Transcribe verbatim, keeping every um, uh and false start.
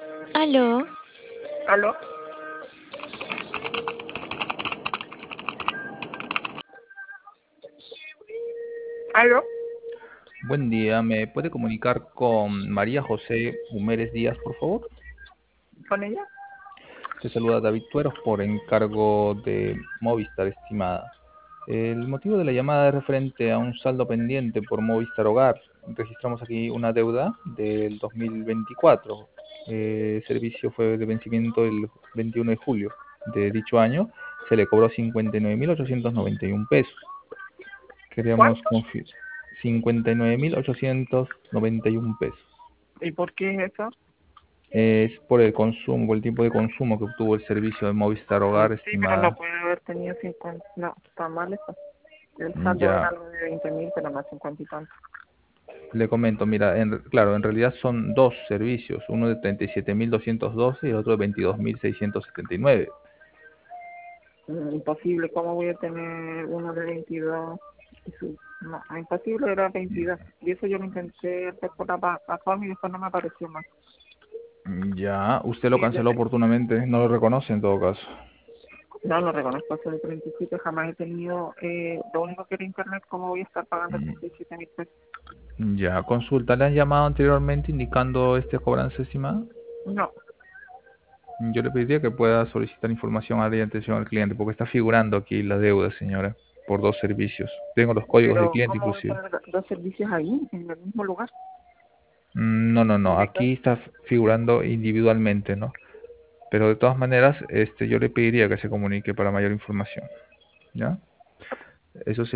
Aló, ¿Aló? ¿Aló? Buen día, ¿me puede comunicar con María José Humérez Díaz, por favor? ¿Con ella? Se saluda David Tueros por encargo de Movistar, estimada. El motivo de la llamada es referente a un saldo pendiente por Movistar Hogar. Registramos aquí una deuda del dos mil veinticuatro. Eh, el servicio fue de vencimiento el veintiuno de julio de dicho año. Se le cobró cincuenta y nueve mil ochocientos noventa y uno pesos. Queríamos ¿Cuánto? confirmar cincuenta y nueve mil ochocientos noventa y uno pesos. ¿Y por qué es eso? Es por el consumo, el tiempo de consumo que obtuvo el servicio de Movistar Mm, Hogar, sí, pero no estimada. puede haber tenido cincuenta. No, está mal eso. El saldo era Ya, algo de veinte mil, pero no cincuenta y tanto. le comento, mira, en, claro, en realidad son dos servicios, uno de treinta y siete mil doscientos doce y el otro de veintidós mil seiscientos setenta y nueve. Mm, imposible, ¿cómo voy a tener uno de veintidós? Y su... No, imposible, era veintidós. Y eso yo lo intenté hacer por la plataforma y después no me apareció más. Ya, usted lo Y de- canceló oportunamente, no lo reconoce en todo caso. No, no reconozco eso de treinta y siete, jamás he tenido, eh, lo único que era internet, ¿cómo voy a estar pagando treinta y siete mil pesos? Ya, consulta, ¿le han llamado anteriormente indicando este cobranza, estimada? No, Yo le pediría que pueda solicitar información a la atención al cliente, porque está figurando aquí la deuda, señora, por dos servicios. Tengo los códigos de pero cliente ¿cómo voy a inclusive. tener dos servicios ahí, en el mismo lugar? Mm, No, no, no, Ubica. aquí está figurando individualmente, ¿no? Pero de todas maneras, este, yo le pediría que se comunique para mayor información, ¿ya? Eso